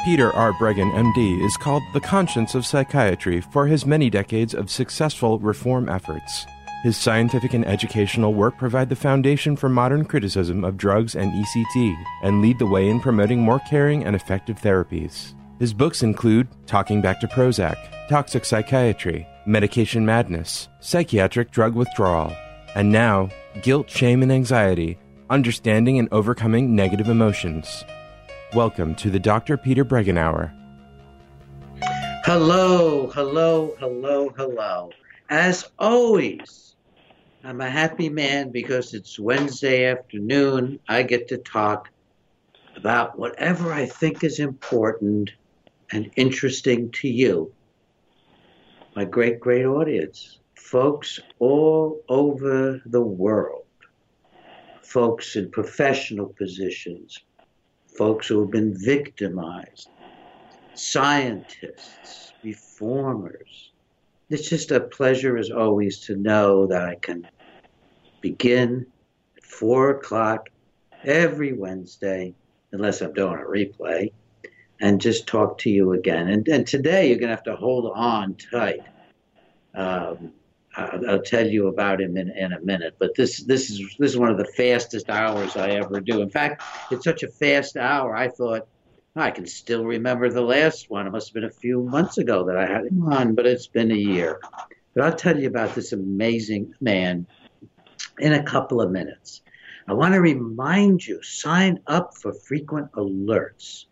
Peter R. Breggin, MD, is called the conscience of psychiatry for his many decades of successful reform efforts. His scientific and educational work provide the foundation for modern criticism of drugs and ECT and lead the way in promoting more caring and effective therapies. His books include Talking Back to Prozac, Toxic Psychiatry, Medication Madness, Psychiatric Drug Withdrawal, and now, Guilt, Shame, and Anxiety, Understanding and Overcoming Negative Emotions. Welcome to the Dr. Peter Breggin Hour. Hello. As always, I'm a happy man because it's Wednesday afternoon. I get to talk about whatever I think is important and interesting to you, my great audience, folks all over the world, folks in professional positions, folks who have been victimized, scientists, reformers. It's just a pleasure, as always, to know that I can begin at 4 o'clock every Wednesday, unless I'm doing a replay, and just talk to you again. And today you're going to have to hold on tight. I'll tell you about him in a minute, but this is one of the fastest hours I ever do. In fact, it's such a fast hour, I thought, I can still remember the last one. It must have been a few months ago that I had him on, but it's been a year. But I'll tell you about this amazing man in a couple of minutes. I want to remind you, sign up for frequent alerts.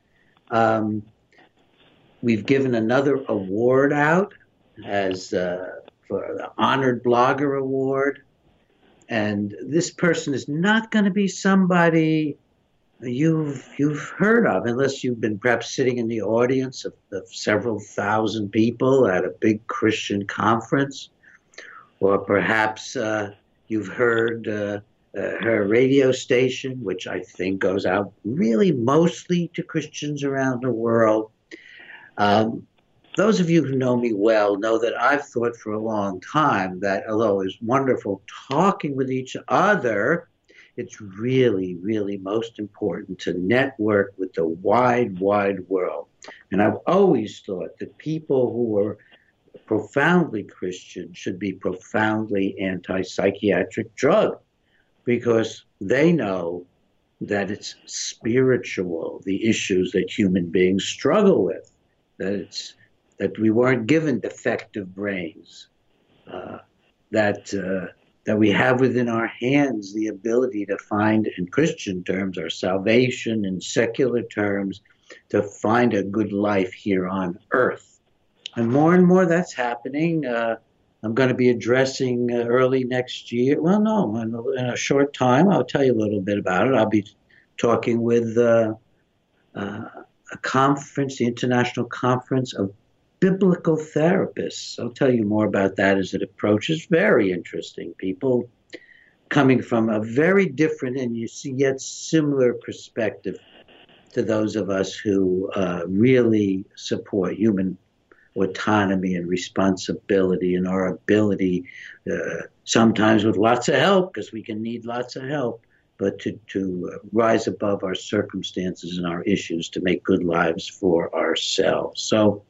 We've given another award out as for the Honored Blogger Award. And this person is not going to be somebody you've heard of, unless you've been perhaps sitting in the audience of several thousand people at a big Christian conference, or perhaps you've heard her radio station, which I think goes out really mostly to Christians around the world. Those of you who know me well know that I've thought for a long time that although it's wonderful talking with each other, it's really, really most important to network with the wide world. And I've always thought that people who are profoundly Christian should be profoundly anti-psychiatric drug, because they know that it's spiritual, the issues that human beings struggle with, that we weren't given defective brains, that we have within our hands the ability to find, in Christian terms, our salvation, in secular terms, to find a good life here on earth. And more that's happening. I'm going to be addressing early next year. Well, no, in a short time. I'll tell you a little bit about it. I'll be talking with a conference, the International Conference of Biblical Therapists. I'll tell you more about that as it approaches. Very interesting people coming from a very different and yet similar perspective to those of us who really support human autonomy and responsibility and our ability, sometimes with lots of help, because we can need lots of help, but to rise above our circumstances and our issues to make good lives for ourselves. So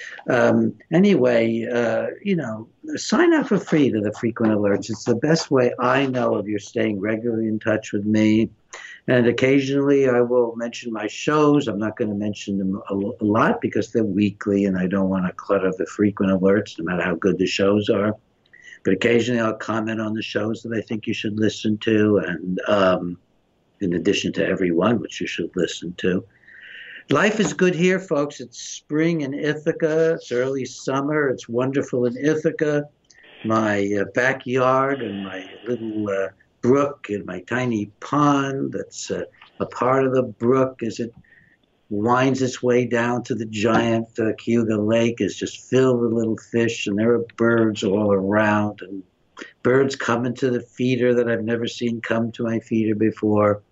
anyway, sign up for free to the frequent alerts. It's the best way I know of you staying regularly in touch with me. And occasionally I will mention my shows. I'm not going to mention them a lot because they're weekly and I don't want to clutter the frequent alerts, no matter how good the shows are. But occasionally I'll comment on the shows that I think you should listen to, and in addition to every one which you should listen to. Life is good here, folks. It's spring in Ithaca. It's early summer. It's wonderful in Ithaca. My backyard and my little brook and my tiny pond that's a part of the brook as it winds its way down to the giant Cayuga Lake is just filled with little fish, and there are birds all around, and birds coming to the feeder that I've never seen come to my feeder before,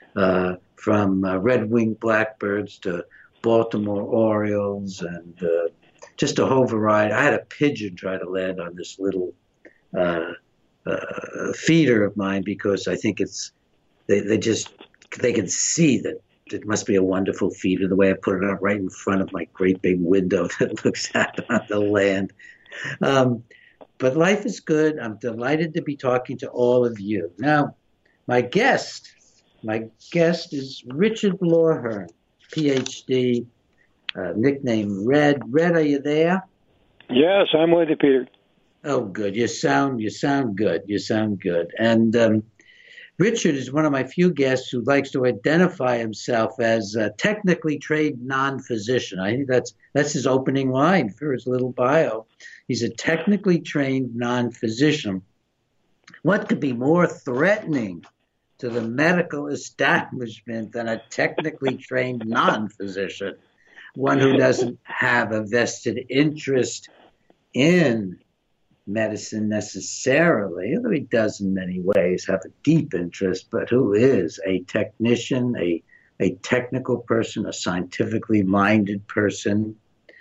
from red-winged blackbirds to Baltimore Orioles, and just a whole variety. I had a pigeon try to land on this little feeder of mine because I think they can see that it must be a wonderful feeder the way I put it up right in front of my great big window that looks out on the land. But life is good. I'm delighted to be talking to all of you. Now, my guest is Richard Lawhern, PhD, nickname Red. Red, are you there? Yes, I'm with you, Peter. Oh, good. You sound good. You sound good. And Richard is one of my few guests who likes to identify himself as a technically trained non-physician. I think that's his opening line for his little bio. He's a technically trained non-physician. What could be more threatening to the medical establishment than a technically trained non-physician? One who doesn't have a vested interest in medicine necessarily, although he does in many ways have a deep interest, but who is a technician, a technical person, a scientifically minded person.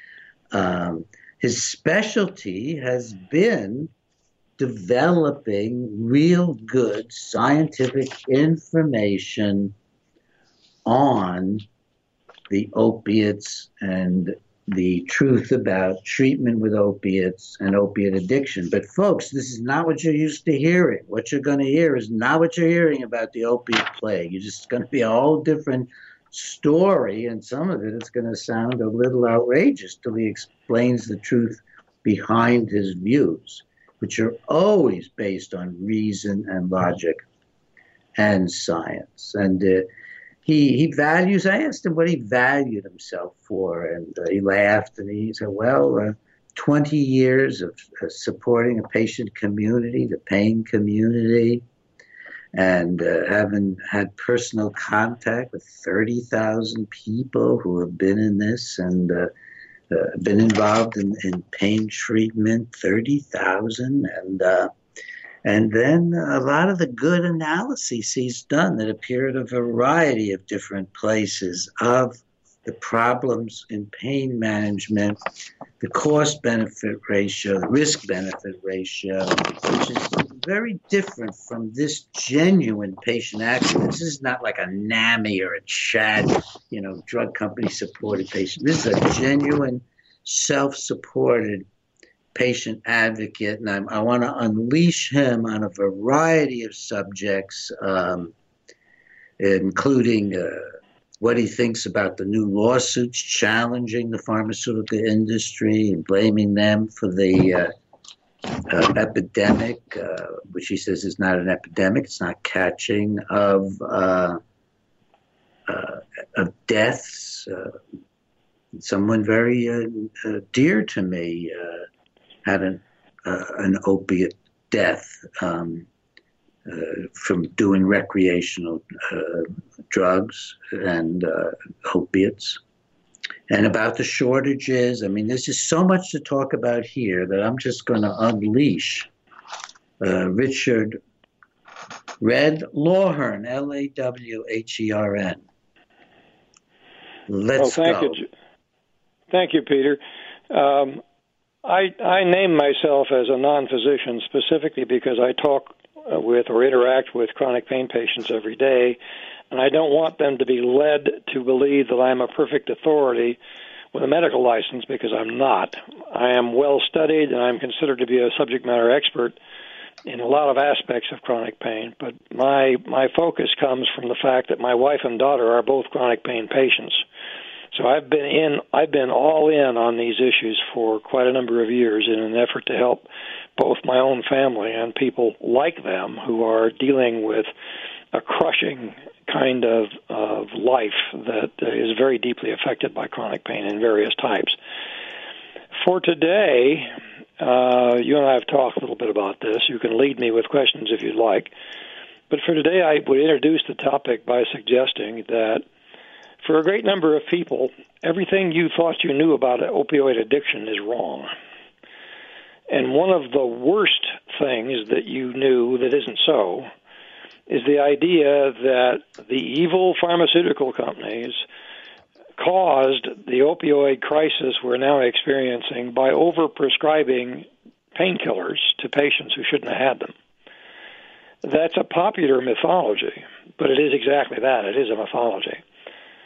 His specialty has been developing real good scientific information on the opiates and the truth about treatment with opiates and opiate addiction. But folks, this is not what you're used to hearing. What you're going to hear is not what you're hearing about the opiate plague. It's just going to be a whole different story, and some of it is going to sound a little outrageous till he explains the truth behind his views, which are always based on reason and logic and science. And he values, I asked him what he valued himself for, and he laughed and he said, well, 20 years of supporting a patient community, the pain community, and having had personal contact with 30,000 people who have been in this and been involved in pain treatment, 30,000, and then a lot of the good analyses he's done that appear at a variety of different places of the problems in pain management, the cost-benefit ratio, the risk-benefit ratio, which is very different from this genuine patient action. This is not like a NAMI or a CHAD, drug company-supported patient. This is a genuine, self-supported patient advocate, and I want to unleash him on a variety of subjects, including what he thinks about the new lawsuits challenging the pharmaceutical industry and blaming them for the epidemic, which he says is not an epidemic, it's not catching, of deaths. Someone very dear to me had an opiate death from doing recreational drugs and opiates. And about the shortages, I mean, there's just so much to talk about here that I'm just going to unleash Richard Red Lawhern, Lawhern. Let's go. Thank you, Peter. I name myself as a non-physician specifically because I talk with or interact with chronic pain patients every day, and I don't want them to be led to believe that I'm a perfect authority with a medical license, because I'm not. I am well studied, and I'm considered to be a subject matter expert in a lot of aspects of chronic pain, but my focus comes from the fact that my wife and daughter are both chronic pain patients. So I've been all in on these issues for quite a number of years in an effort to help both my own family and people like them who are dealing with a crushing kind of life that is very deeply affected by chronic pain in various types. For today, you and I have talked a little bit about this. You can lead me with questions if you'd like. But for today, I would introduce the topic by suggesting that for a great number of people, everything you thought you knew about opioid addiction is wrong. And one of the worst things that you knew that isn't so is the idea that the evil pharmaceutical companies caused the opioid crisis we're now experiencing by overprescribing painkillers to patients who shouldn't have had them. That's a popular mythology, but it is exactly that. It is a mythology.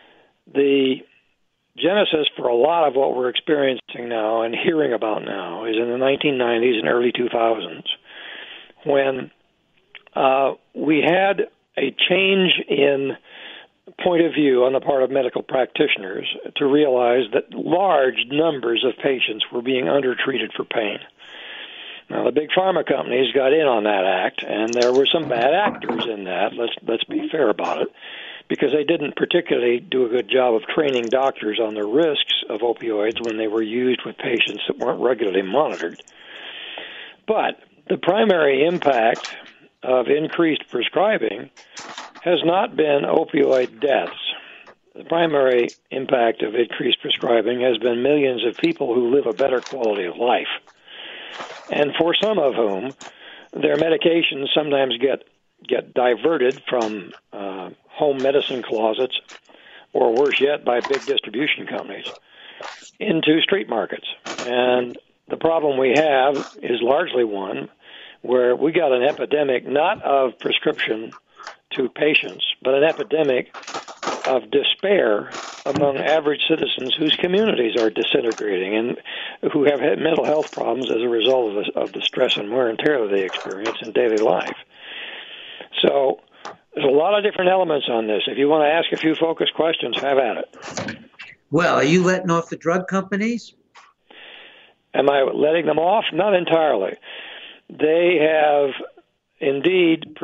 The genesis for a lot of what we're experiencing now and hearing about now is in the 1990s and early 2000s, when we had a change in point of view on the part of medical practitioners to realize that large numbers of patients were being undertreated for pain. Now, the big pharma companies got in on that act, and there were some bad actors in that. Let's be fair about it, because they didn't particularly do a good job of training doctors on the risks of opioids when they were used with patients that weren't regularly monitored. But the primary impact of increased prescribing has not been opioid deaths. The primary impact of increased prescribing has been millions of people who live a better quality of life, and for some of whom their medications sometimes get diverted from home medicine closets, or worse yet, by big distribution companies, into street markets. And the problem we have is largely one where we got an epidemic not of prescription to patients, but an epidemic of despair among average citizens whose communities are disintegrating and who have had mental health problems as a result of the stress and wear and tear that they experience in daily life. So there's a lot of different elements on this. If you want to ask a few focused questions, have at it. Well, are you letting off the drug companies? Am I letting them off? Not entirely. They have indeed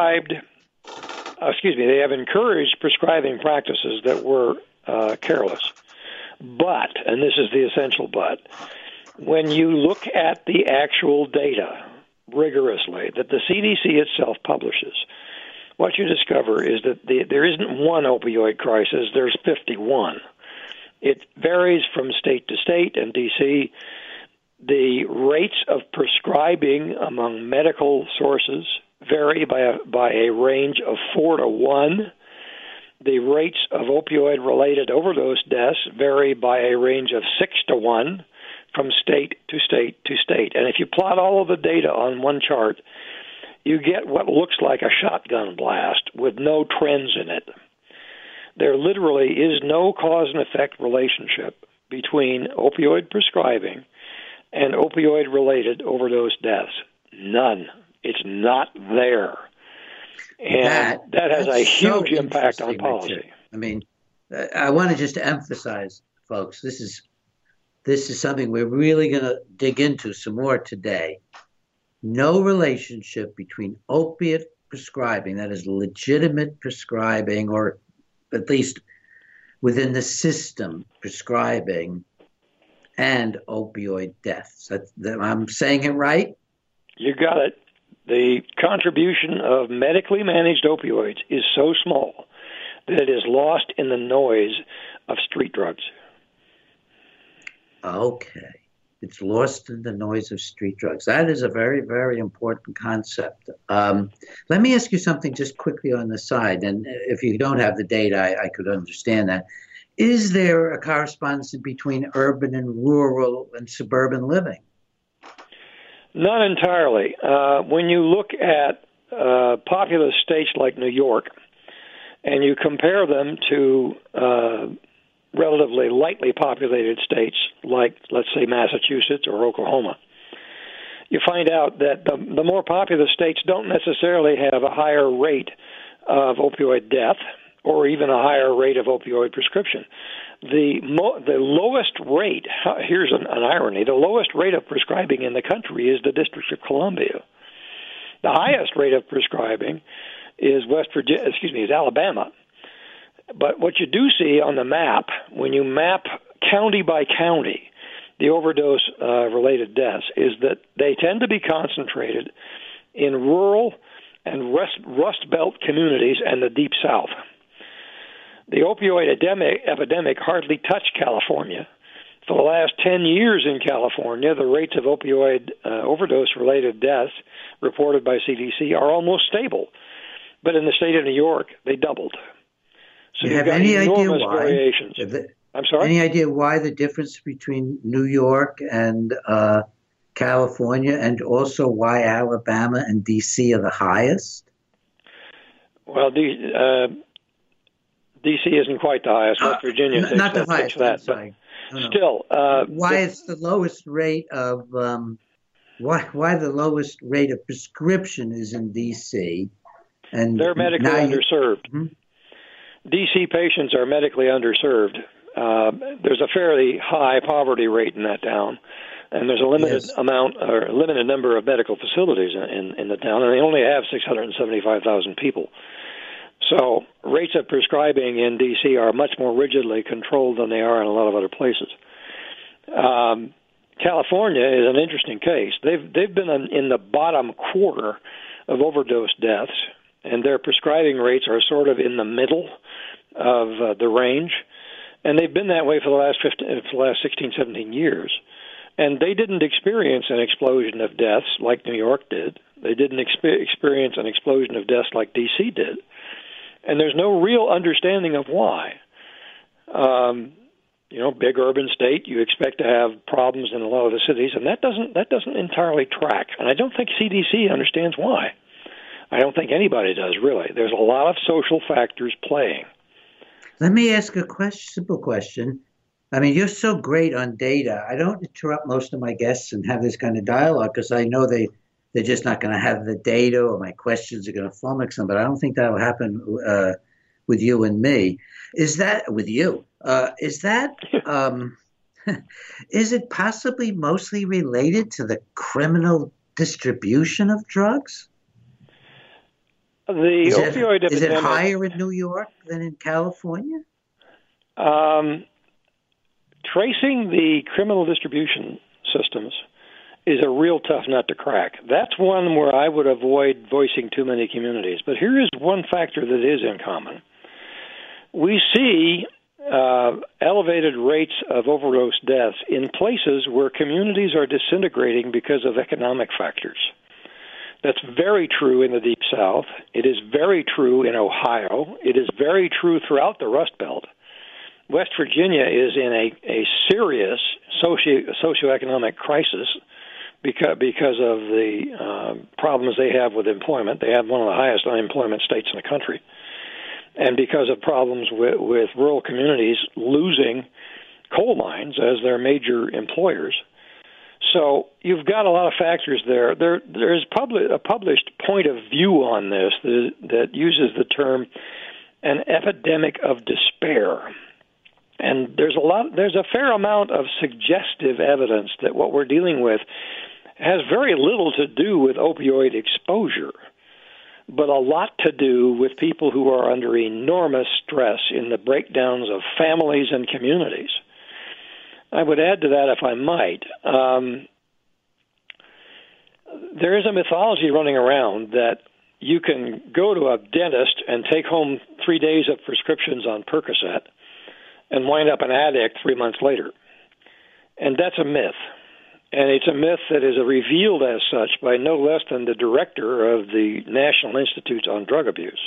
they have encouraged prescribing practices that were careless. But, and this is the essential but, when you look at the actual data rigorously that the CDC itself publishes, what you discover is that there isn't one opioid crisis, there's 51. It varies from state to state, and D.C. The rates of prescribing among medical sources vary by a range of 4 to 1. The rates of opioid-related overdose deaths vary by a range of 6 to 1 from state to state to state. And if you plot all of the data on one chart, you get what looks like a shotgun blast with no trends in it. There literally is no cause and effect relationship between opioid prescribing and opioid-related overdose deaths. None. It's not there. And that has a huge impact on policy. Richard. I mean, I want to just emphasize, folks, this is something we're really going to dig into some more today. No relationship between opiate prescribing, that is legitimate prescribing, or at least within the system prescribing, and opioid deaths. I'm saying it right? You got it. The contribution of medically managed opioids is so small that it is lost in the noise of street drugs. Okay. It's lost in the noise of street drugs. That is a very, very important concept. Let me ask you something just quickly on the side, and if you don't have the data, I could understand that. Is there a correspondence between urban and rural and suburban living? Not entirely. When you look at populous states like New York, and you compare them to relatively lightly populated states like, let's say, Massachusetts or Oklahoma, you find out that the more populous states don't necessarily have a higher rate of opioid death or even a higher rate of opioid prescription. The lowest rate, here's an irony, the lowest rate of prescribing in the country is the District of Columbia. The highest rate of prescribing is Alabama. But what you do see on the map, when you map county by county the overdose related deaths, is that they tend to be concentrated in rural and Rust Belt communities and the Deep South. The opioid epidemic hardly touched California. For the last 10 years in California, the rates of opioid overdose-related deaths reported by CDC are almost stable. But in the state of New York, they doubled. So you have any idea why? Variations. I'm sorry? Any idea why the difference between New York and California, and also why Alabama and D.C. are the highest? Well, D.C. isn't quite the highest. West Virginia takes not the highest. that. I'm sorry. But still, why it's the lowest rate of why the lowest rate of prescription is in D.C. and they're medically underserved. D.C. patients are medically underserved. There's a fairly high poverty rate in that town, and there's a limited amount or a limited number of medical facilities in the town, and they only have 675,000 people. So rates of prescribing in D.C. are much more rigidly controlled than they are in a lot of other places. California is an interesting case. They've been in the bottom quarter of overdose deaths, and their prescribing rates are sort of in the middle of the range, and they've been that way for the last 16, 17 years. And they didn't experience an explosion of deaths like New York did. They didn't experience an explosion of deaths like D.C. did. And there's no real understanding of why. Big urban state, you expect to have problems in a lot of the cities, and that doesn't entirely track. And I don't think CDC understands why. I don't think anybody does, really. There's a lot of social factors playing. Let me ask a simple question. I mean, you're so great on data. I don't interrupt most of my guests and have this kind of dialogue because I know they're just not going to have the data, or my questions are going to flummox them. But I don't think that will happen with you and me. Is that with you? Is it possibly mostly related to the criminal distribution of drugs? Is it higher in New York than in California? Tracing the criminal distribution systems is a real tough nut to crack. That's one where I would avoid voicing too many communities. But here is one factor that is in common. We see elevated rates of overdose deaths in places where communities are disintegrating because of economic factors. That's very true in the Deep South. It is very true in Ohio. It is very true throughout the Rust Belt. West Virginia is in a serious socioeconomic crisis because of the problems they have with employment. They have one of the highest unemployment states in the country. And because of problems with rural communities losing coal mines as their major employers. So you've got a lot of factors there. There's a published point of view on this that uses the term an epidemic of despair. And there's a fair amount of suggestive evidence that what we're dealing with has very little to do with opioid exposure, but a lot to do with people who are under enormous stress in the breakdowns of families and communities. I would add to that, if I might, there is a mythology running around that you can go to a dentist and take home 3 days of prescriptions on Percocet and wind up an addict 3 months later. And that's a myth. And it's a myth that is revealed as such by no less than the director of the National Institute on Drug Abuse.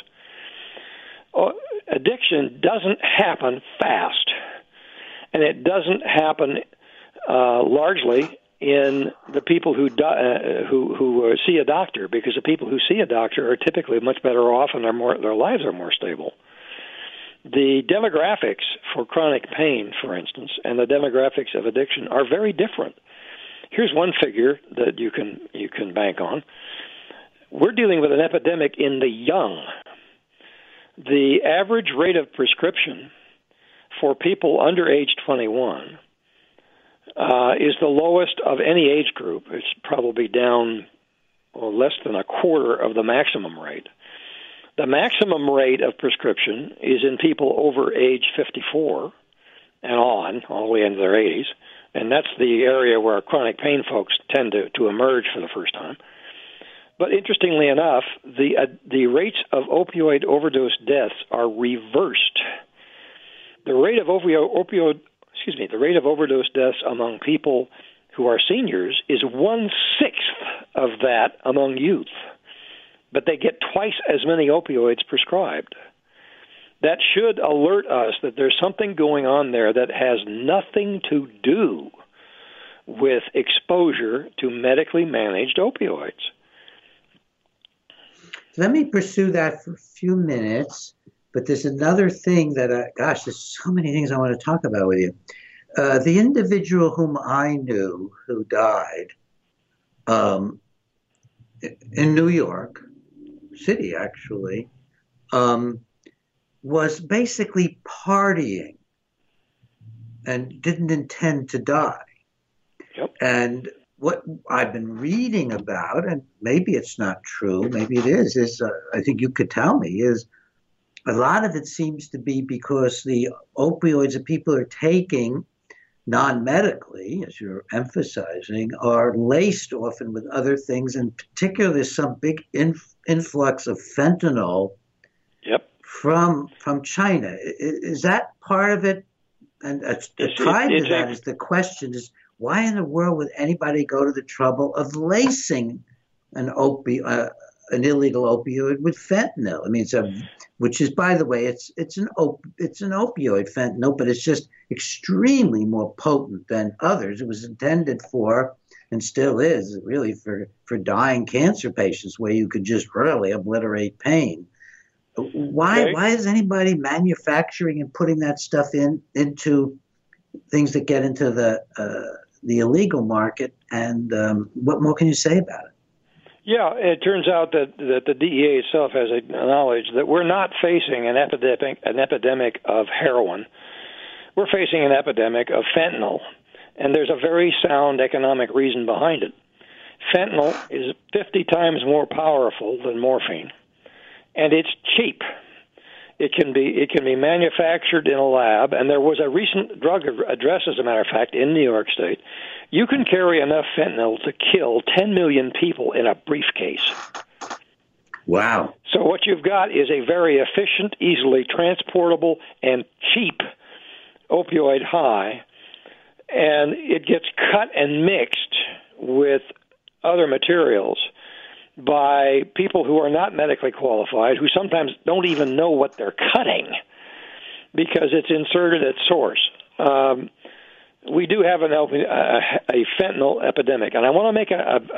Addiction doesn't happen fast, and it doesn't happen largely in the people who see a doctor, because the people who see a doctor are typically much better off and their lives are more stable. The demographics for chronic pain, for instance, and the demographics of addiction are very different. Here's one figure that you can bank on. We're dealing with an epidemic in the young. The average rate of prescription for people under age 21 is the lowest of any age group. It's probably down less than a quarter of the maximum rate. The maximum rate of prescription is in people over age 54 and on, all the way into their 80s, and that's the area where chronic pain folks tend to emerge for the first time. But interestingly enough, the rates of opioid overdose deaths are reversed. The rate of the rate of overdose deaths among people who are seniors is 1/6 of that among youth, but they get twice as many opioids prescribed. That should alert us that there's something going on there that has nothing to do with exposure to medically managed opioids. Let me pursue that for a few minutes, But there's another thing that, gosh, there's so many things I want to talk about with you. The individual whom I knew who died um, in New York City, actually, was basically partying and didn't intend to die. Yep. And what I've been reading about, and maybe it's not true, maybe it is I think you could tell me, is a lot of it seems to be because the opioids that people are taking non-medically, as you're emphasizing, are laced often with other things, and particularly some big influx of fentanyl Yep. from China. Is that part of it? And tied to that is the question is, why in the world would anybody go to the trouble of lacing an illegal opioid with fentanyl? I mean, which is, by the way, it's an opioid, fentanyl, but it's just extremely more potent than others. It was intended for, and still is, really for dying cancer patients, where you could just really obliterate pain. Why is anybody manufacturing and putting that stuff into things that get into the illegal market? And what more can you say about it? Yeah, it turns out that the DEA itself has acknowledged that we're not facing an epidemic of heroin. We're facing an epidemic of fentanyl, and there's a very sound economic reason behind it. Fentanyl is 50 times more powerful than morphine, and it's cheap. It can be manufactured in a lab, and there was a recent drug address, as a matter of fact, in New York State. You can carry enough fentanyl to kill 10 million people in a briefcase. Wow. So what you've got is a very efficient, easily transportable, and cheap opioid high, and it gets cut and mixed with other materials by people who are not medically qualified, who sometimes don't even know what they're cutting because it's inserted at source. We do have a fentanyl epidemic, and I want to make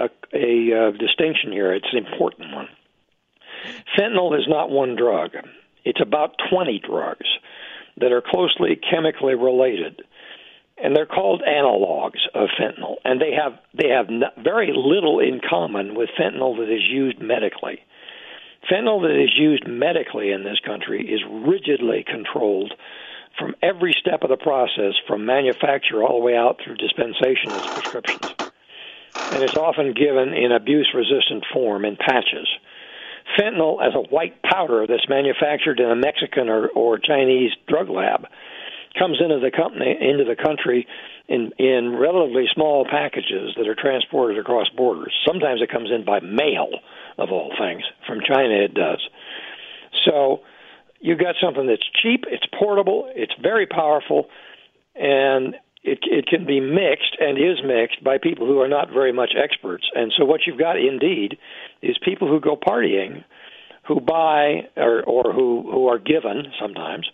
a distinction here. It's an important one. Fentanyl is not one drug. It's about 20 drugs that are closely chemically related, and they're called analogs of fentanyl, and they have very little in common with fentanyl that is used medically. Fentanyl that is used medically in this country is rigidly controlled from every step of the process, from manufacture all the way out through dispensation of prescriptions. And it's often given in abuse-resistant form in patches. Fentanyl as a white powder that's manufactured in a Mexican or Chinese drug lab comes into the country in relatively small packages that are transported across borders. Sometimes it comes in by mail, of all things. From China it does. So you've got something that's cheap, it's portable, it's very powerful, and it can be mixed and is mixed by people who are not very much experts. And so what you've got indeed is people who go partying, who buy or who are given sometimes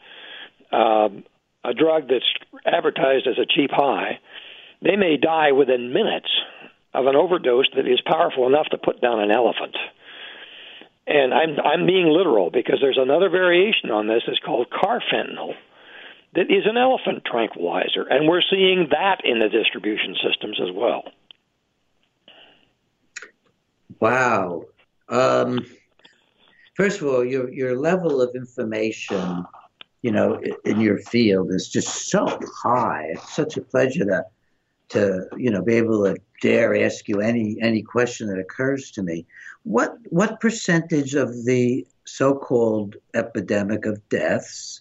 a drug that's advertised as a cheap high. They may die within minutes of an overdose that is powerful enough to put down an elephant. And I'm being literal, because there's another variation on this. It's called carfentanil, that is an elephant tranquilizer, and we're seeing that in the distribution systems as well. Wow. First of all, your level of information, in your field is just so high. It's such a pleasure to be able to dare ask you any question that occurs to me. What percentage of the so-called epidemic of deaths?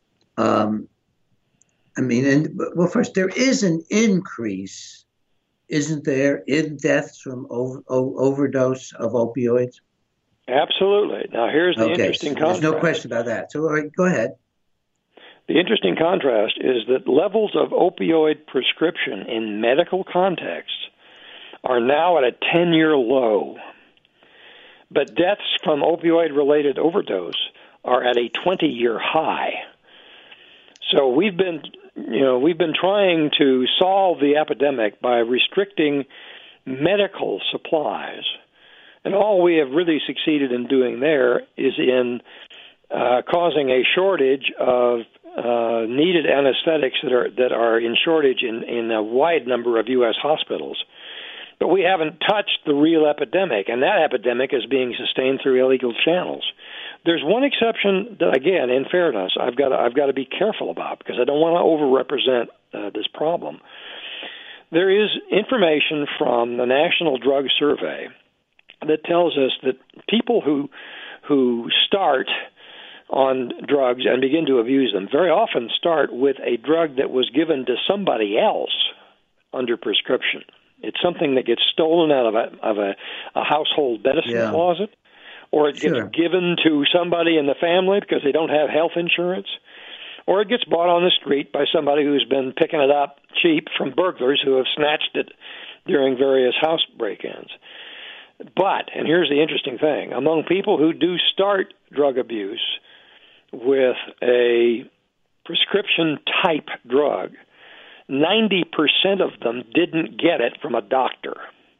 First, there is an increase, isn't there, in deaths from overdose of opioids? Absolutely. Now, here's the interesting contrast. There's no question about that. So, all right, go ahead. The interesting contrast is that levels of opioid prescription in medical contexts are now at a 10-year low, but deaths from opioid-related overdose are at a 20-year high. So we've been trying to solve the epidemic by restricting medical supplies, and all we have really succeeded in doing there is in causing a shortage of needed anesthetics that are in shortage in a wide number of U.S. hospitals. But we haven't touched the real epidemic, and that epidemic is being sustained through illegal channels. There's one exception that, again, in fairness, I've got to be careful about because I don't want to overrepresent this problem. There is information from the National Drug Survey that tells us that people who start on drugs and begin to abuse them very often start with a drug that was given to somebody else under prescription. It's something that gets stolen out of a household medicine closet, or it gets given to somebody in the family because they don't have health insurance, or it gets bought on the street by somebody who's been picking it up cheap from burglars who have snatched it during various house break-ins. But, and here's the interesting thing, among people who do start drug abuse with a prescription-type drug, 90% of them didn't get it from a doctor.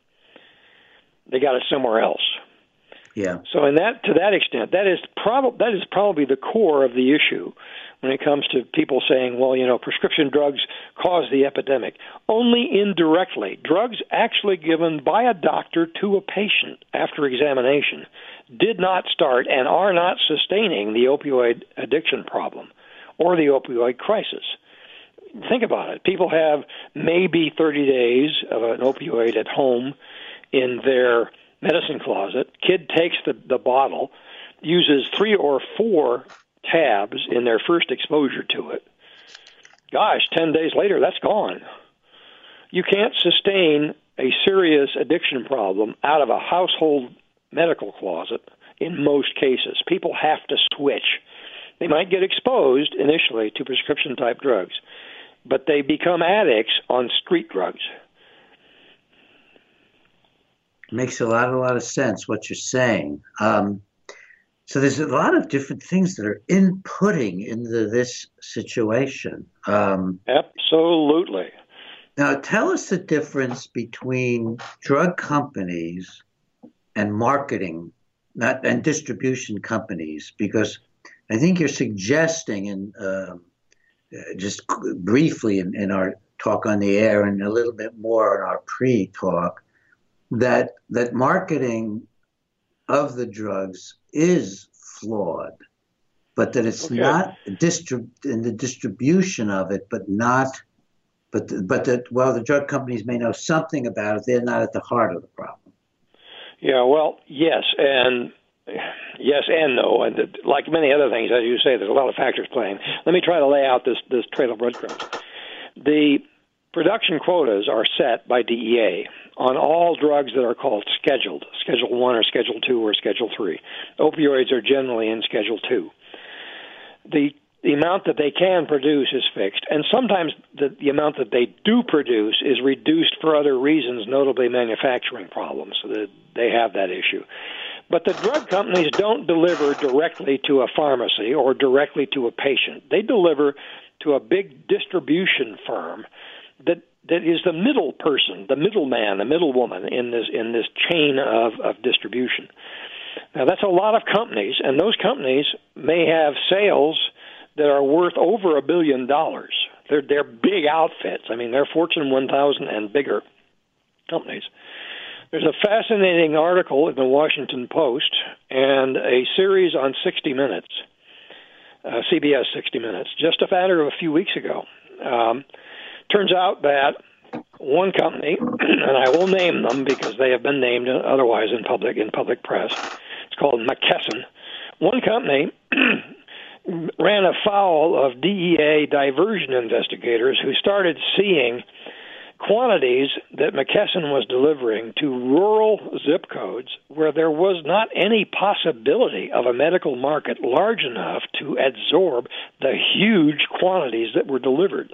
They got it somewhere else. Yeah. So to that extent, that is probably the core of the issue when it comes to people saying, well, prescription drugs cause the epidemic. Only indirectly. Drugs actually given by a doctor to a patient after examination did not start and are not sustaining the opioid addiction problem or the opioid crisis. Think about it. People have maybe 30 days of an opioid at home in their medicine closet. Kid takes the bottle, uses 3 or 4 tabs in their first exposure to it. Gosh, 10 days later, that's gone. You can't sustain a serious addiction problem out of a household medical closet in most cases. People have to switch. They might get exposed initially to prescription-type drugs, but they become addicts on street drugs. Makes a lot of sense what you're saying. So there's a lot of different things that are inputting into this situation. Absolutely. Now, tell us the difference between drug companies and marketing, and distribution companies, because I think you're suggesting, and just briefly in our talk on the air and a little bit more in our pre-talk, that not of the drugs is flawed, but that it's not in the distribution of it, but that while the drug companies may know something about it, they're not at the heart of the problem. Yeah, well, yes and no, and like many other things, as you say, there's a lot of factors playing. Let me try to lay out this trail of breadcrumbs. The production quotas are set by DEA on all drugs that are called Schedule 1 or Schedule 2 or Schedule 3. Opioids are generally in Schedule 2. The amount that they can produce is fixed, and sometimes the amount that they do produce is reduced for other reasons, notably manufacturing problems. So they have that issue. But the drug companies don't deliver directly to a pharmacy or directly to a patient. They deliver to a big distribution firm that is the middle person, the middleman, the middlewoman in this chain of distribution. Now, that's a lot of companies, and those companies may have sales that are worth over $1 billion. They're big outfits. I mean, they're Fortune 1000 and bigger companies. There's a fascinating article in the Washington Post and a series on 60 Minutes, CBS 60 Minutes, just a matter of a few weeks ago. Turns out that one company, and I will name them because they have been named otherwise in public press, it's called McKesson. One company ran afoul of DEA diversion investigators who started seeing quantities that McKesson was delivering to rural zip codes where there was not any possibility of a medical market large enough to absorb the huge quantities that were delivered.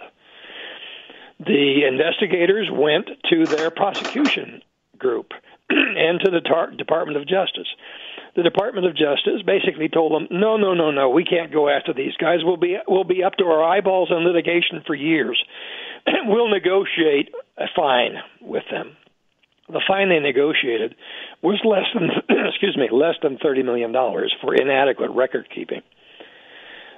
The investigators went to their prosecution group and to the Department of Justice. The Department of Justice basically told them, no, we can't go after these guys. We'll be up to our eyeballs in litigation for years. We'll negotiate a fine with them. The fine they negotiated was less than $30 million for inadequate record keeping.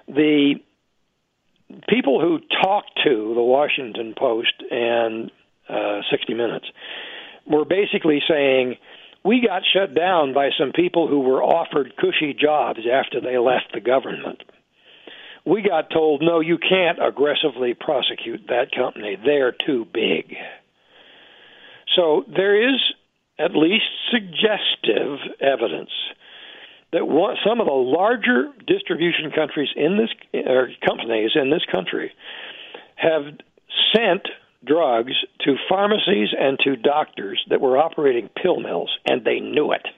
The people who talked to the Washington Post and 60 Minutes were basically saying, we got shut down by some people who were offered cushy jobs after they left the government. We got told, no, you can't aggressively prosecute that company. They're too big. So there is at least suggestive evidence that some of the larger distribution companies in this country have sent drugs to pharmacies and to doctors that were operating pill mills, and they knew it.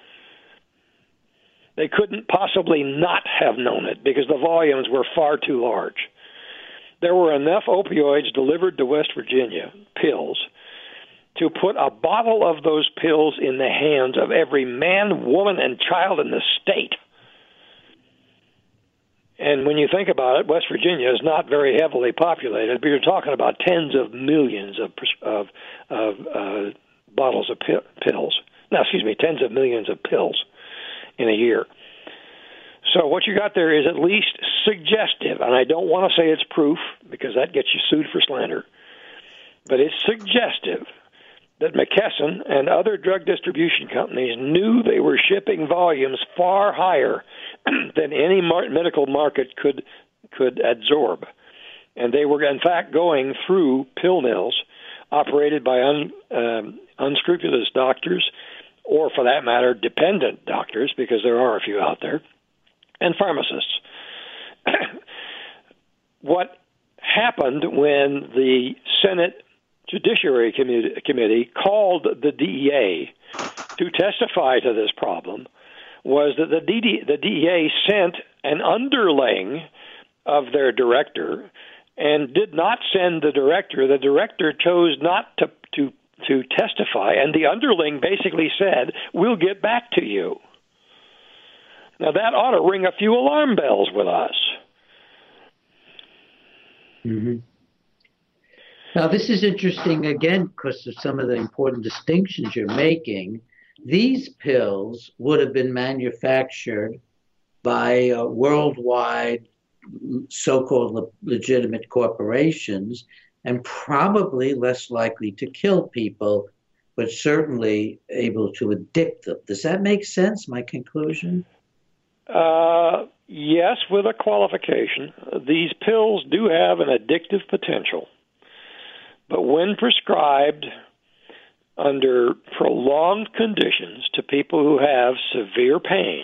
They couldn't possibly not have known it because the volumes were far too large. There were enough opioids delivered to West Virginia, pills, to put a bottle of those pills in the hands of every man, woman, and child in the state. And when you think about it, West Virginia is not very heavily populated, but you're talking about tens of millions of bottles of pills. No, excuse me, tens of millions of pills in a year. So what you got there is at least suggestive, and I don't want to say it's proof because that gets you sued for slander, but it's suggestive that McKesson and other drug distribution companies knew they were shipping volumes far higher than any medical market could absorb. And they were, in fact, going through pill mills operated by unscrupulous doctors, or for that matter, dependent doctors, because there are a few out there, and pharmacists. What happened when the Senate Judiciary Committee called the DEA to testify to this problem was that the DEA sent an underling of their director and did not send the director. The director chose not to testify, and the underling basically said, we'll get back to you. Now, that ought to ring a few alarm bells with us. Mm-hmm. Now, this is interesting, again, because of some of the important distinctions you're making. These pills would have been manufactured by worldwide so-called legitimate corporations and probably less likely to kill people, but certainly able to addict them. Does that make sense, my conclusion? Yes, with a qualification. These pills do have an addictive potential. But when prescribed under prolonged conditions to people who have severe pain,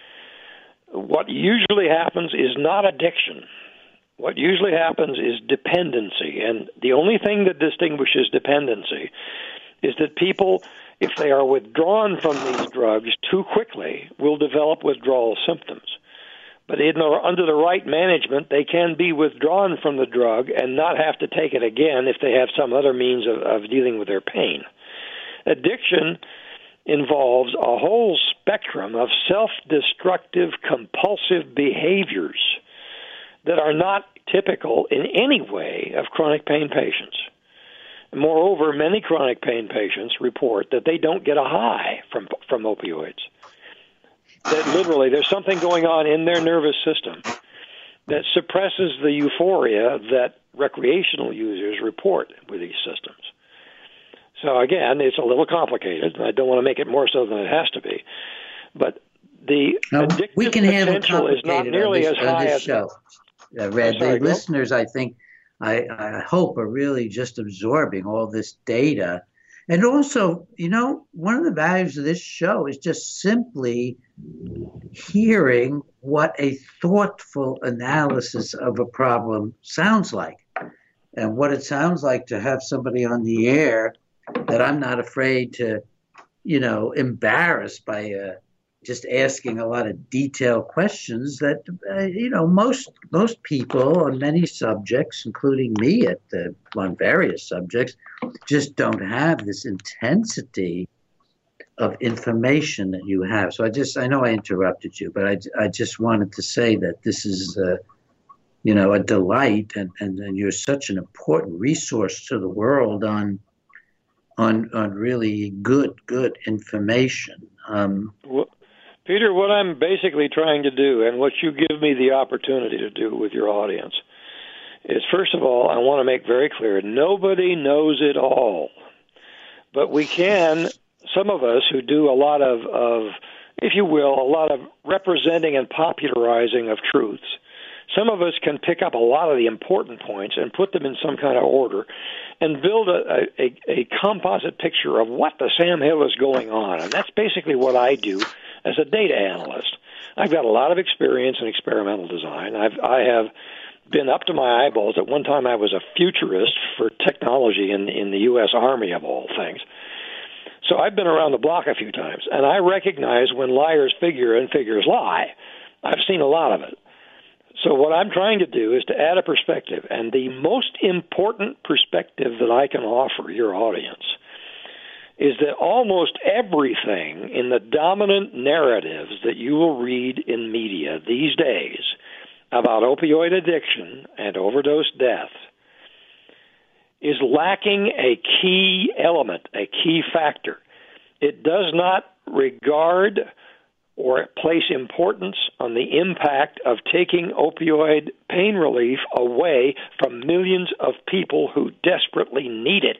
what usually happens is not addiction. What usually happens is dependency. And the only thing that distinguishes dependency is that people, if they are withdrawn from these drugs too quickly, will develop withdrawal symptoms. But under the right management, they can be withdrawn from the drug and not have to take it again if they have some other means of dealing with their pain. Addiction involves a whole spectrum of self-destructive, compulsive behaviors that are not typical in any way of chronic pain patients. Moreover, many chronic pain patients report that they don't get a high from opioids. That literally there's something going on in their nervous system that suppresses the euphoria that recreational users report with these systems. So again, it's a little complicated, and I don't want to make it more so than it has to be. But the addictive potential is not nearly as high as show. Red, the listeners, I think, I hope, are really just absorbing all this data. And also, one of the values of this show is just simply hearing what a thoughtful analysis of a problem sounds like. And what it sounds like to have somebody on the air that I'm not afraid to, embarrass by just asking a lot of detailed questions that, most people on many subjects, including me on various subjects, just don't have this intensity of information that you have. So I know I interrupted you, but I just wanted to say that this is, a delight, and you're such an important resource to the world on really good information. Peter, what I'm basically trying to do, and what you give me the opportunity to do with your audience, is, first of all, I want to make very clear, nobody knows it all. But we can, some of us who do a lot of, if you will, a lot of representing and popularizing of truths, some of us can pick up a lot of the important points and put them in some kind of order and build a composite picture of what the Sam Hill is going on. And that's basically what I do as a data analyst. I've got a lot of experience in experimental design. I have been up to my eyeballs. At one time I was a futurist for technology in the U.S. Army, of all things. So I've been around the block a few times, and I recognize when liars figure and figures lie. I've seen a lot of it. So what I'm trying to do is to add a perspective, and the most important perspective that I can offer your audience is that almost everything in the dominant narratives that you will read in media these days about opioid addiction and overdose death is lacking a key element, a key factor. It does not regard or place importance on the impact of taking opioid pain relief away from millions of people who desperately need it.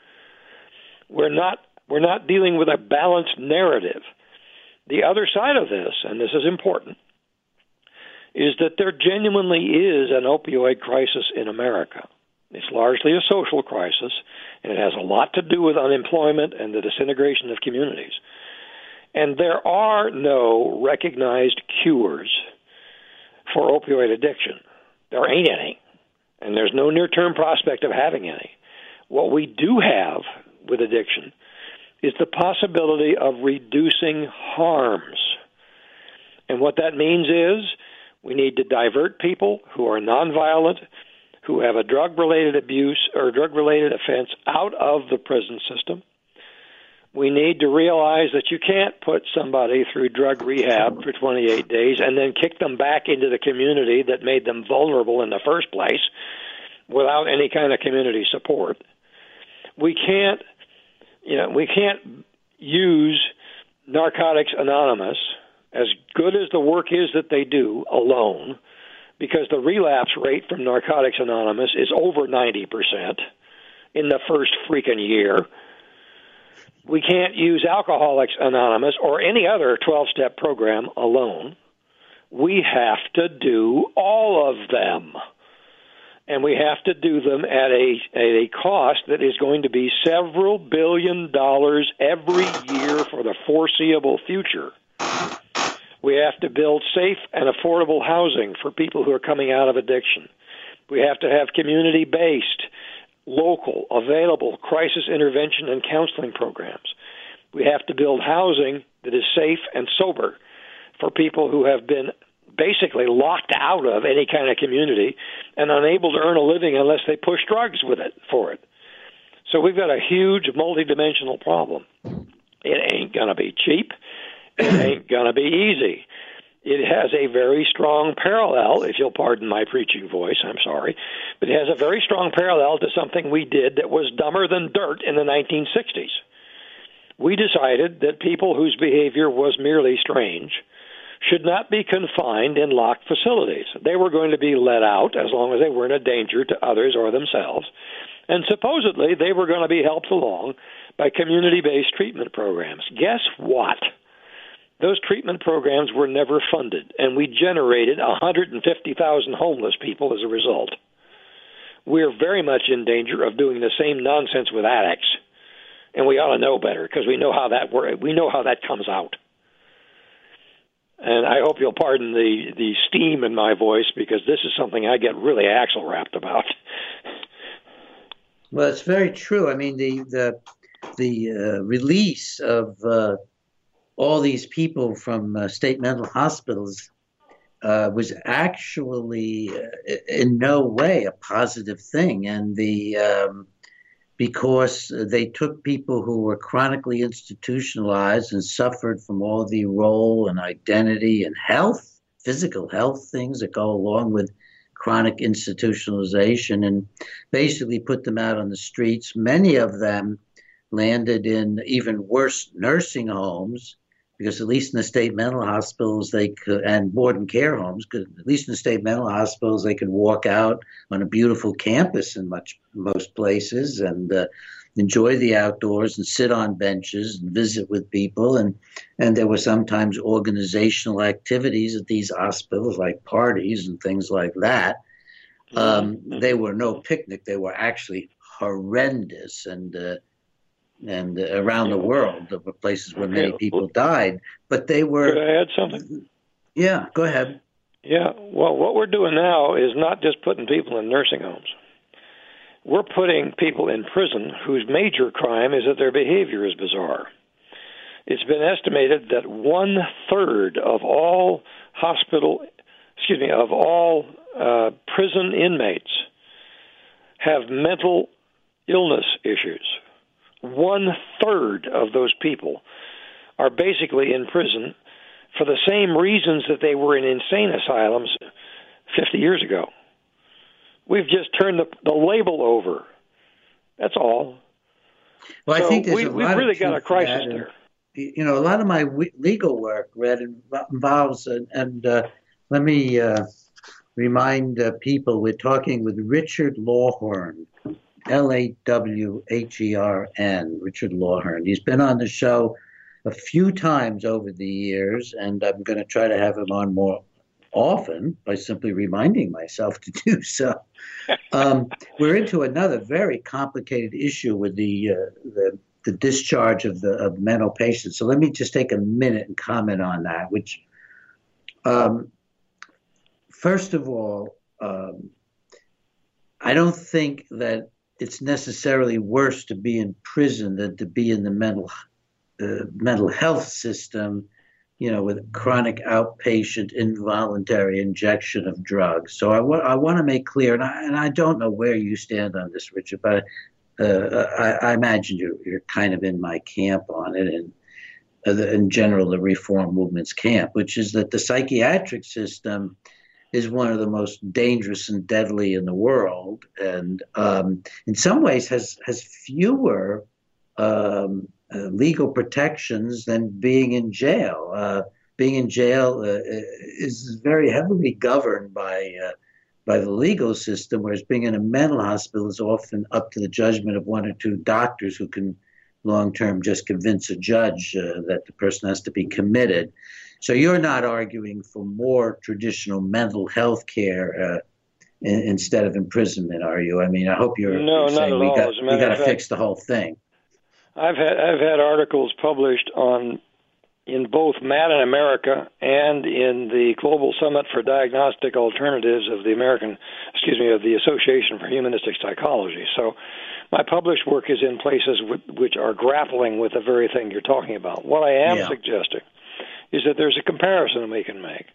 We're not dealing with a balanced narrative. The other side of this, and this is important, is that there genuinely is an opioid crisis in America. It's largely a social crisis, and it has a lot to do with unemployment and the disintegration of communities. And there are no recognized cures for opioid addiction. There ain't any, and there's no near-term prospect of having any. What we do have with addiction is the possibility of reducing harms. And what that means is we need to divert people who are nonviolent, who have a drug-related abuse or drug-related offense out of the prison system. We need to realize that you can't put somebody through drug rehab for 28 days and then kick them back into the community that made them vulnerable in the first place without any kind of community support. We can't use Narcotics Anonymous, as good as the work is that they do, alone, because the relapse rate from Narcotics Anonymous is over 90% in the first freaking year. We can't use Alcoholics Anonymous or any other 12-step program alone. We have to do all of them. And we have to do them at a cost that is going to be several $1 billion every year for the foreseeable future. We have to build safe and affordable housing for people who are coming out of addiction. We have to have community-based, local, available crisis intervention and counseling programs. We have to build housing that is safe and sober for people who have been basically locked out of any kind of community and unable to earn a living unless they push drugs with it for it. So we've got a huge multidimensional problem. It ain't going to be cheap. It ain't going to be easy. It has a very strong parallel, if you'll pardon my preaching voice, I'm sorry, but it has a very strong parallel to something we did that was dumber than dirt in the 1960s. We decided that people whose behavior was merely strange should not be confined in locked facilities. They were going to be let out as long as they weren't a danger to others or themselves. And supposedly they were going to be helped along by community-based treatment programs. Guess what? Those treatment programs were never funded, and we generated 150,000 homeless people as a result. We're very much in danger of doing the same nonsense with addicts, and we ought to know better because we know how that works. We know how that comes out. And I hope you'll pardon the steam in my voice because this is something I get really axle-wrapped about. Well, it's very true. I mean, the release of all these people from state mental hospitals was actually in no way a positive thing. And because they took people who were chronically institutionalized and suffered from all the role and identity and health, physical health things that go along with chronic institutionalization, and basically put them out on the streets. Many of them landed in even worse nursing homes because at least in the state mental hospitals they could, and board and care homes, at least in the state mental hospitals they could walk out on a beautiful campus in most places and enjoy the outdoors and sit on benches and visit with people, and there were sometimes organizational activities at these hospitals like parties and things like that. They were no picnic; they were actually horrendous, and around the world there were places where many people died, but they were. Could I add something? Yeah, go ahead. Yeah, well, what we're doing now is not just putting people in nursing homes. We're putting people in prison whose major crime is that their behavior is bizarre. It's been estimated that 1/3 of all prison inmates have mental illness issues. 1/3 of those people are basically in prison for the same reasons that they were in insane asylums 50 years ago. We've just turned the label over. That's all. Well, so I think we've really got a crisis there. You know, a lot of my legal work, Red, involves, and let me remind people, we're talking with Richard Lawhern, Lawhern, Richard Lawhern. He's been on the show a few times over the years, and I'm going to try to have him on more often by simply reminding myself to do so. We're into another very complicated issue with the discharge of mental patients. So let me just take a minute and comment on that, which, first of all, I don't think that it's necessarily worse to be in prison than to be in the mental health system, you know, with chronic outpatient involuntary injection of drugs. So I want to make clear, and I don't know where you stand on this, Richard, but I imagine you're kind of in my camp on it, and in general the reform movement's camp, which is that the psychiatric system is one of the most dangerous and deadly in the world, and in some ways has fewer legal protections than being in jail. Being in jail is very heavily governed by the legal system, whereas being in a mental hospital is often up to the judgment of one or two doctors who can long-term just convince a judge that the person has to be committed. So you're not arguing for more traditional mental health care instead of imprisonment, are you? I mean, I hope you're saying we got to fix the whole thing. I've had articles published in both Mad in America and in the Global Summit for Diagnostic Alternatives of the Association for Humanistic Psychology. So my published work is in places which are grappling with the very thing you're talking about. What I am suggesting is that there's a comparison we can make.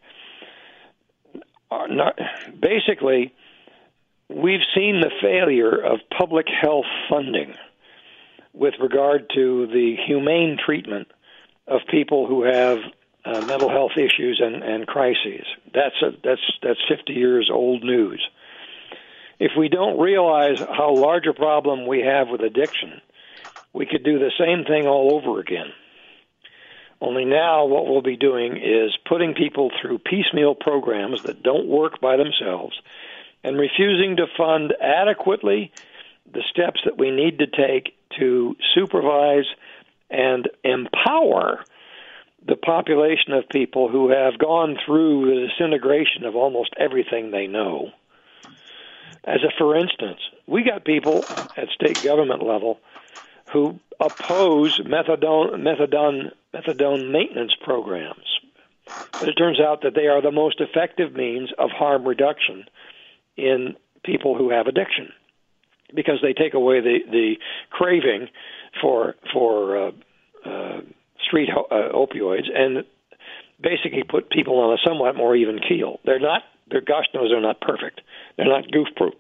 Basically, we've seen the failure of public health funding with regard to the humane treatment of people who have mental health issues and crises. That's 50 years old news. If we don't realize how large a problem we have with addiction, we could do the same thing all over again. Only now what we'll be doing is putting people through piecemeal programs that don't work by themselves and refusing to fund adequately the steps that we need to take to supervise and empower the population of people who have gone through the disintegration of almost everything they know. For instance, we got people at state government level who oppose methadone maintenance programs. But it turns out that they are the most effective means of harm reduction in people who have addiction, because they take away the craving for street opioids and basically put people on a somewhat more even keel. Gosh knows they're not perfect. They're not goof-proof.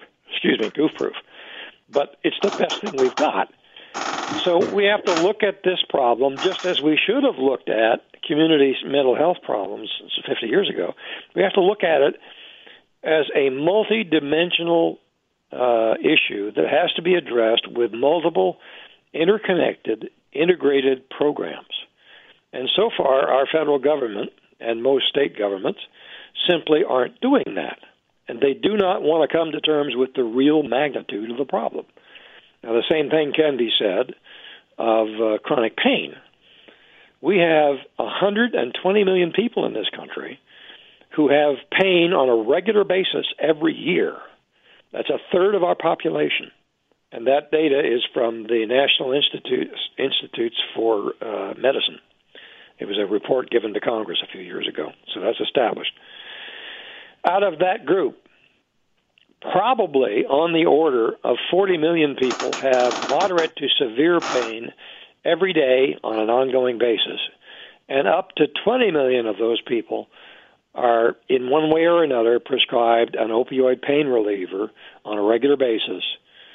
But it's the best thing we've got. So we have to look at this problem just as we should have looked at community mental health problems 50 years ago. We have to look at it as a multi-dimensional issue that has to be addressed with multiple interconnected, integrated programs. And so far, our federal government and most state governments simply aren't doing that. And they do not want to come to terms with the real magnitude of the problem. Now, the same thing can be said of chronic pain. We have 120 million people in this country who have pain on a regular basis every year. That's a third of our population. And that data is from the National Institutes for Medicine. It was a report given to Congress a few years ago, so that's established. Out of that group, probably on the order of 40 million people have moderate to severe pain every day on an ongoing basis, and up to 20 million of those people are in one way or another prescribed an opioid pain reliever on a regular basis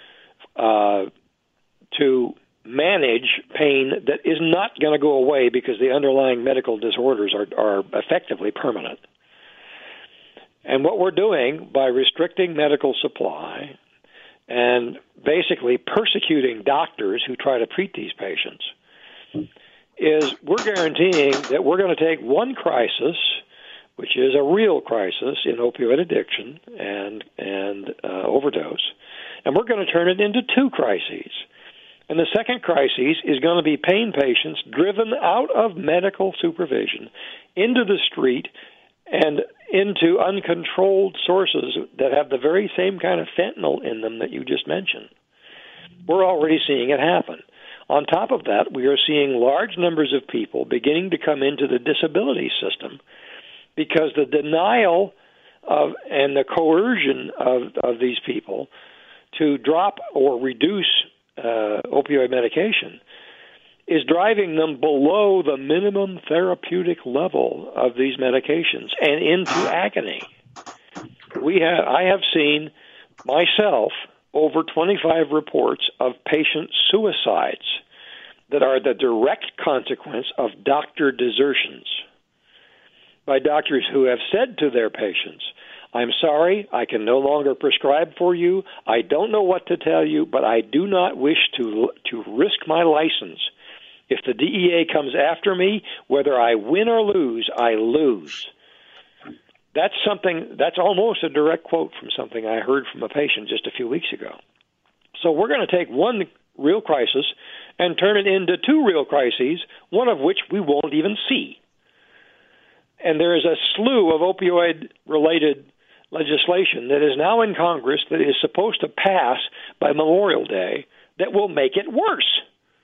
to manage pain that is not going to go away because the underlying medical disorders are effectively permanent. And what we're doing by restricting medical supply and basically persecuting doctors who try to treat these patients is we're guaranteeing that we're going to take one crisis, which is a real crisis in opioid addiction and overdose, and we're going to turn it into two crises. And the second crisis is going to be pain patients driven out of medical supervision into the street and into uncontrolled sources that have the very same kind of fentanyl in them that you just mentioned. We're already seeing it happen. On top of that, we are seeing large numbers of people beginning to come into the disability system because the denial of and the coercion of these people to drop or reduce opioid medication is driving them below the minimum therapeutic level of these medications and into agony. I have seen myself over 25 reports of patient suicides that are the direct consequence of doctor desertions by doctors who have said to their patients, I'm sorry, I can no longer prescribe for you. I don't know what to tell you, but I do not wish to risk my license. If the DEA comes after me, whether I win or lose, I lose. That's almost a direct quote from something I heard from a patient just a few weeks ago. So we're going to take one real crisis and turn it into two real crises, one of which we won't even see. And there is a slew of opioid-related legislation that is now in Congress that is supposed to pass by Memorial Day that will make it worse.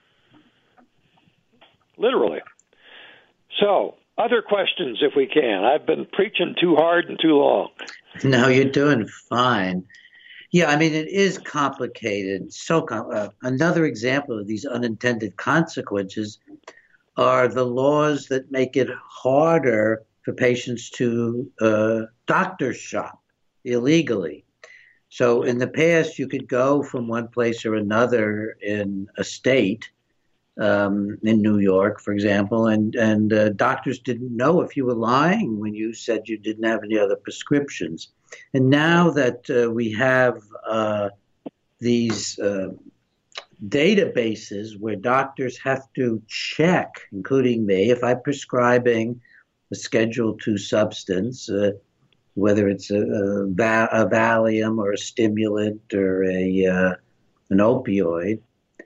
Literally. So, other questions if we can. I've been preaching too hard and too long. No, you're doing fine. Yeah, I mean, it is complicated. Another example of these unintended consequences are the laws that make it harder for patients to doctor shop illegally. So in the past, you could go from one place or another in a state, in New York, for example, and doctors didn't know if you were lying when you said you didn't have any other prescriptions. And now that we have these databases where doctors have to check, including me, if I'm prescribing a Schedule II substance, whether it's a Valium or a stimulant or an opioid,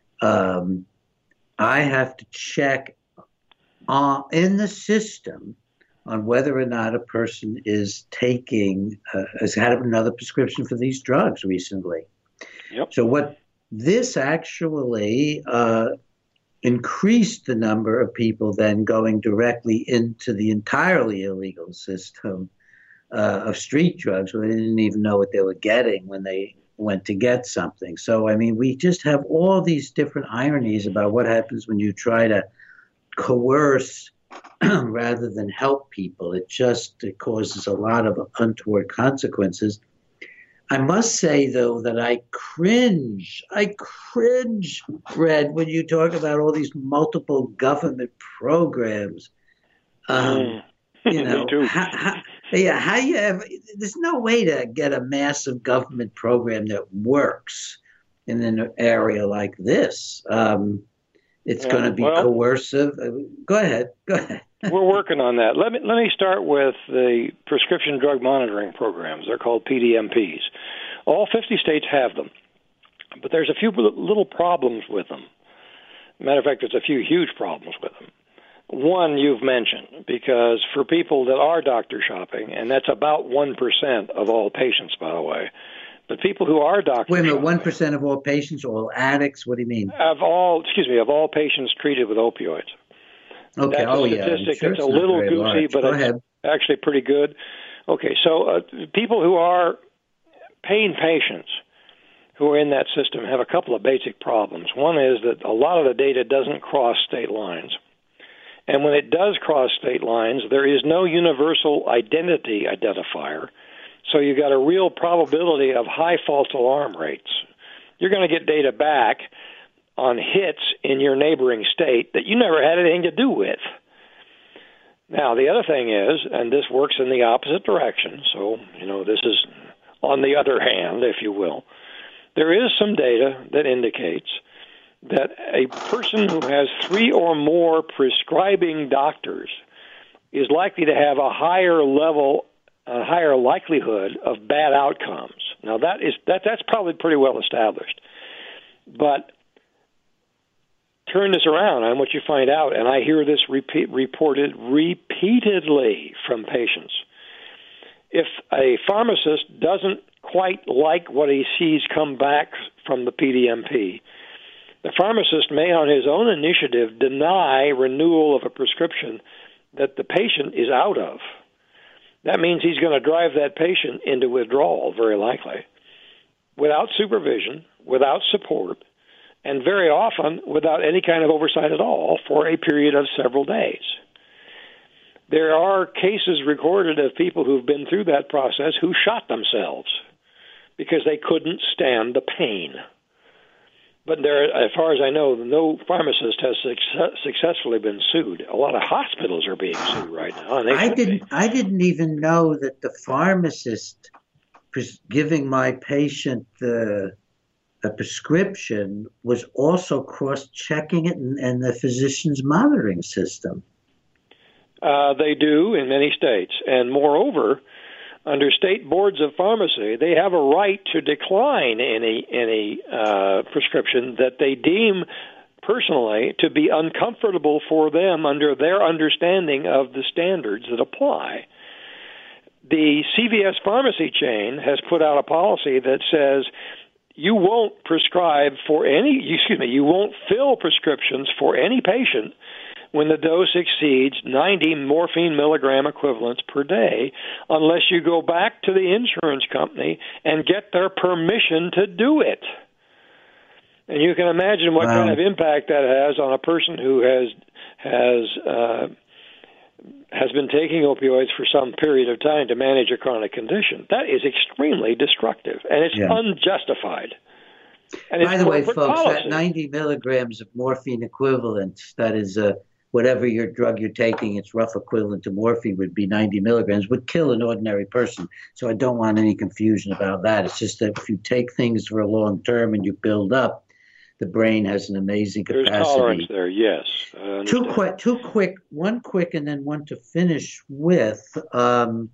I have to check in the system on whether or not a person is has had another prescription for these drugs recently. Yep. So what this actually increased the number of people then going directly into the entirely illegal system of street drugs, where they didn't even know what they were getting when they went to get something. So, I mean, we just have all these different ironies about what happens when you try to coerce rather than help people. It causes a lot of untoward consequences. I must say, though, that I cringe, Fred, when you talk about all these multiple government programs. You know, how you have, there's no way to get a massive government program that works in an area like this. It's going to be coercive. Go ahead. We're working on that. Let me start with the prescription drug monitoring programs. They're called PDMPs. All 50 states have them, but there's a few little problems with them. Matter of fact, there's a few huge problems with them. One you've mentioned, because for people that are doctor shopping, and that's about 1% of all patients, by the way, but people who are doctor Wait a minute, shopping, 1% of all patients, all addicts? What do you mean? Of all patients treated with opioids. Okay. That's a statistic that's a little goosey, but it's actually pretty good. Okay, so people who are pain patients who are in that system have a couple of basic problems. One is that a lot of the data doesn't cross state lines. And when it does cross state lines, there is no universal identity identifier. So you've got a real probability of high false alarm rates. You're going to get data back on hits in your neighboring state that you never had anything to do with. Now, the other thing is, and this works in the opposite direction, so, this is on the other hand, if you will, there is some data that indicates that a person who has 3 or more prescribing doctors is likely to have a higher likelihood of bad outcomes. Now, that's probably pretty well established. But turn this around, and what you find out, and I hear this reported repeatedly from patients. If a pharmacist doesn't quite like what he sees come back from the PDMP, the pharmacist may, on his own initiative, deny renewal of a prescription that the patient is out of. That means he's going to drive that patient into withdrawal, very likely, without supervision, without support, and very often without any kind of oversight at all for a period of several days. There are cases recorded of people who've been through that process who shot themselves because they couldn't stand the pain. But there, as far as I know, no pharmacist has successfully been sued. A lot of hospitals are being sued right now. And I didn't even know that the pharmacist giving my patient a prescription was also cross-checking it in the physician's monitoring system. They do in many states. And moreover, under state boards of pharmacy, they have a right to decline any prescription that they deem personally to be uncomfortable for them under their understanding of the standards that apply. The CVS pharmacy chain has put out a policy that says you won't you won't fill prescriptions for any patient when the dose exceeds 90 morphine milligram equivalents per day, unless you go back to the insurance company and get their permission to do it. And you can imagine what kind of impact that has on a person who has been taking opioids for some period of time to manage a chronic condition. That is extremely destructive, and it's unjustified. And by the way, folks, that 90 milligrams of morphine equivalent, that is whatever your drug you're taking, its rough equivalent to morphine would be 90 milligrams, would kill an ordinary person. So I don't want any confusion about that. It's just that if you take things for a long term and you build up, the brain has an amazing capacity. There's tolerance there, yes. Two quick, one quick and then one to finish with. The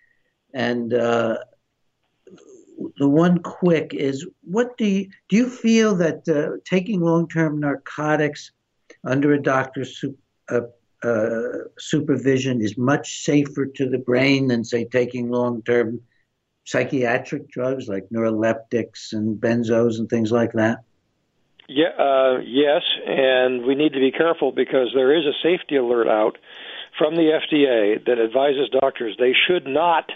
one quick is, what do you feel that taking long-term narcotics under a doctor's supervision is much safer to the brain than, say, taking long-term psychiatric drugs like neuroleptics and benzos and things like that? Yeah, yes, and we need to be careful because there is a safety alert out from the FDA that advises doctors they should not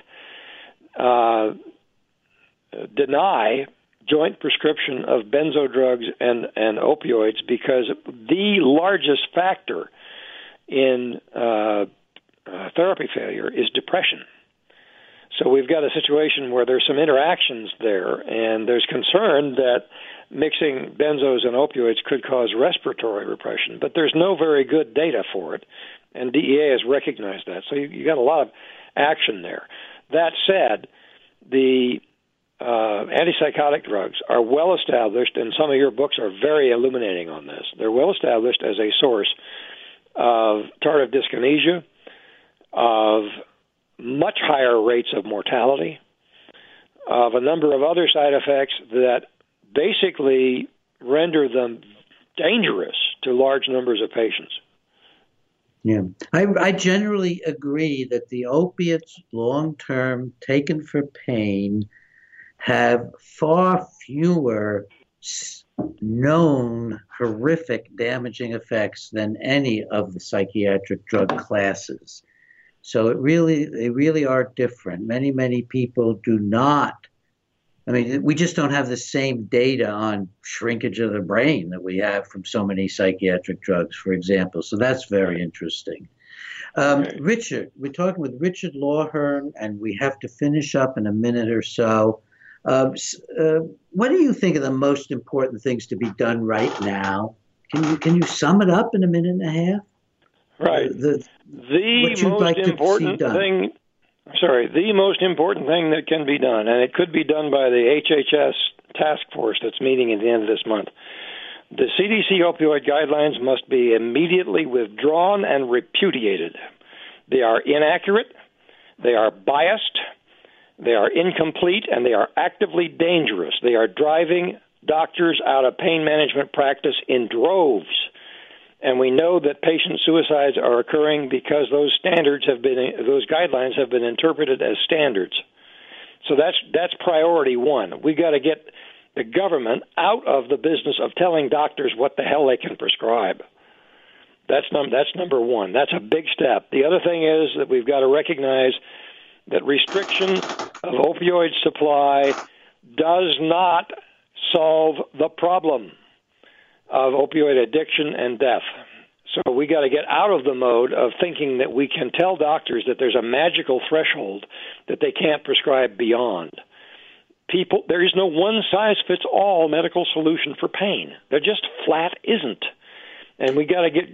deny joint prescription of benzo drugs and opioids, because the largest factor in therapy failure is depression. So we've got a situation where there's some interactions there, and there's concern that mixing benzos and opioids could cause respiratory repression, but there's no very good data for it, and DEA has recognized that. So you got a lot of action there. That said, the antipsychotic drugs are well established, and some of your books are very illuminating on this. They're well established as a source of tardive dyskinesia, of much higher rates of mortality, of a number of other side effects that basically render them dangerous to large numbers of patients. Yeah, I generally agree that the opiates long-term taken for pain have far fewer known horrific damaging effects than any of the psychiatric drug classes. So they really are different. Many people do not. I mean, we just don't have the same data on shrinkage of the brain that we have from so many psychiatric drugs, for example. So that's very interesting. Richard, we're talking with Richard Lawhern, and we have to finish up in a minute or so. What do you think are the most important things to be done right now? Can you sum it up in a minute and a half? Right. The most important thing that can be done, and it could be done by the HHS task force that's meeting at the end of this month. The CDC opioid guidelines must be immediately withdrawn and repudiated. They are inaccurate, they are biased, they are incomplete, and they are actively dangerous. They are driving doctors out of pain management practice in droves. And we know that patient suicides are occurring because those guidelines have been interpreted as standards. So that's priority one. We got to get the government out of the business of telling doctors what the hell they can prescribe. That's number one. That's a big step. The other thing is that we've got to recognize that restriction of opioid supply does not solve the problem of opioid addiction and death. So we got to get out of the mode of thinking that we can tell doctors that there's a magical threshold that they can't prescribe beyond. There is no one-size-fits-all medical solution for pain. There just flat isn't. And we got to get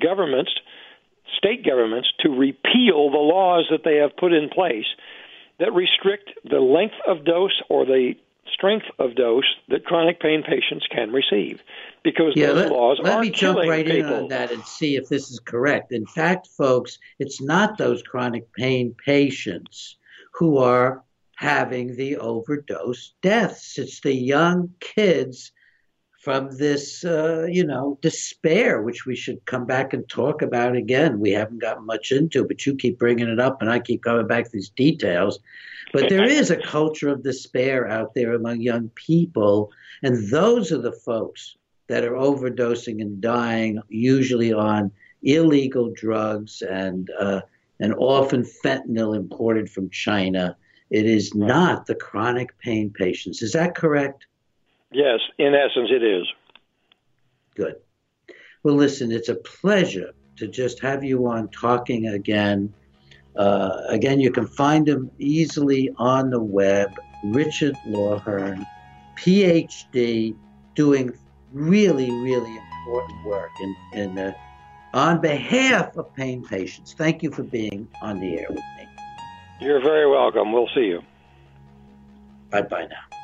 state governments, to repeal the laws that they have put in place that restrict the length of dose or the strength of dose that chronic pain patients can receive, because those laws let are me jump killing right people. in on that and see if this is correct. In fact, folks, it's not those chronic pain patients who are having the overdose deaths. It's the young kids from this, despair, which we should come back and talk about again. We haven't gotten much into, but you keep bringing it up, and I keep coming back to these details. But there is a culture of despair out there among young people, and those are the folks that are overdosing and dying, usually on illegal drugs and often fentanyl imported from China. It is not the chronic pain patients. Is that correct? Yes, in essence, it is. Good. Well, listen, it's a pleasure to just have you on talking again. Again, you can find him easily on the web. Richard Lawhern, PhD, doing really, really important work on behalf of pain patients. Thank you for being on the air with me. You're very welcome. We'll see you. Bye-bye now.